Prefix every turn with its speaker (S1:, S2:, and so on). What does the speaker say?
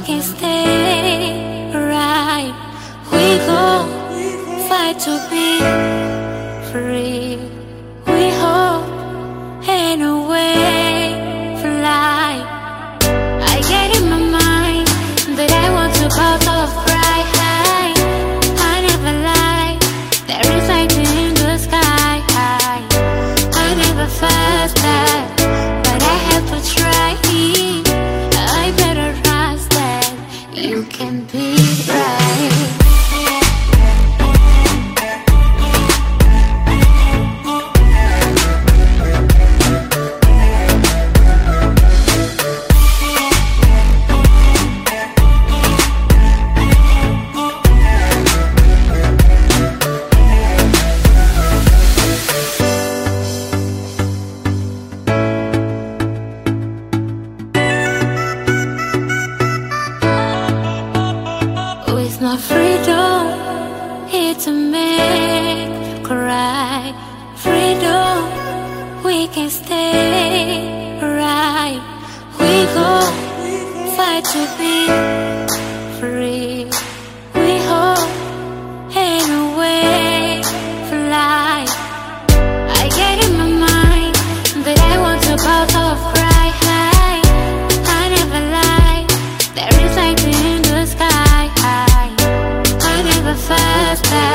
S1: can stay right. We go fight to be free. We hope in a way fly. I get in my mind that I want to pop off right high. I never lie, there is light in the sky. I never fast that, but I have to try. I better trust that you can be right. With my freedom, here to make you cry. Freedom, we can stay right. We go fight to be free. We hope in a way fly. I get in my mind that I want to pop off cry high. I never lie, there is light in the sky. I never fast that.